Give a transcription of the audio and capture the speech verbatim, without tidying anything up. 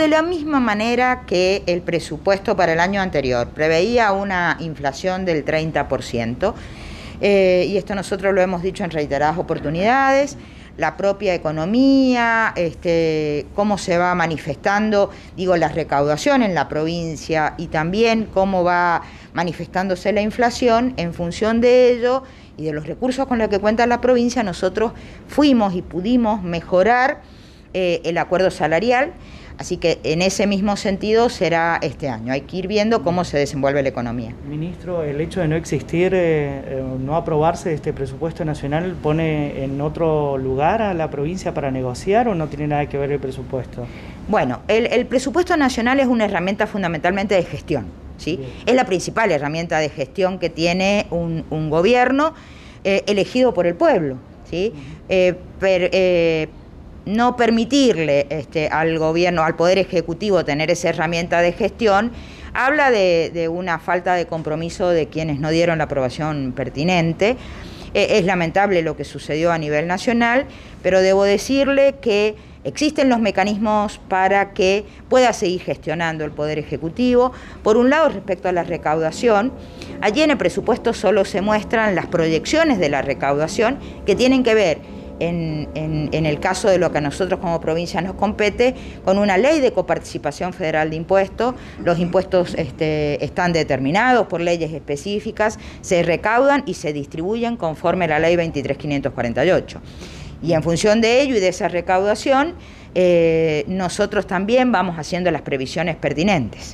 de la misma manera que el presupuesto para el año anterior preveía una inflación del treinta por ciento, eh, y esto nosotros lo hemos dicho en reiteradas oportunidades, la propia economía, este, cómo se va manifestando, digo, la recaudación en la provincia y también cómo va manifestándose la inflación. En función de ello y de los recursos con los que cuenta la provincia, nosotros fuimos y pudimos mejorar eh, el acuerdo salarial. Así que en ese mismo sentido será este año. Hay que ir viendo cómo se desenvuelve la economía. Ministro, ¿el hecho de no existir, eh, no aprobarse este presupuesto nacional pone en otro lugar a la provincia para negociar o no tiene nada que ver el presupuesto? Bueno, el, el presupuesto nacional es una herramienta fundamentalmente de gestión, ¿sí? Es la principal herramienta de gestión que tiene un, un gobierno eh, elegido por el pueblo, ¿sí? Uh-huh. eh, per, eh, No permitirle este, al gobierno, al Poder Ejecutivo tener esa herramienta de gestión, habla de, de una falta de compromiso de quienes no dieron la aprobación pertinente. Eh, es lamentable lo que sucedió a nivel nacional, pero debo decirle que existen los mecanismos para que pueda seguir gestionando el Poder Ejecutivo. Por un lado, respecto a la recaudación, allí en el presupuesto solo se muestran las proyecciones de la recaudación que tienen que ver En, en, en el caso de lo que a nosotros como provincia nos compete, con una ley de coparticipación federal de impuestos. Los impuestos este, están determinados por leyes específicas, se recaudan y se distribuyen conforme a la ley veintitrés mil quinientos cuarenta y ocho. Y en función de ello y de esa recaudación, eh, nosotros también vamos haciendo las previsiones pertinentes.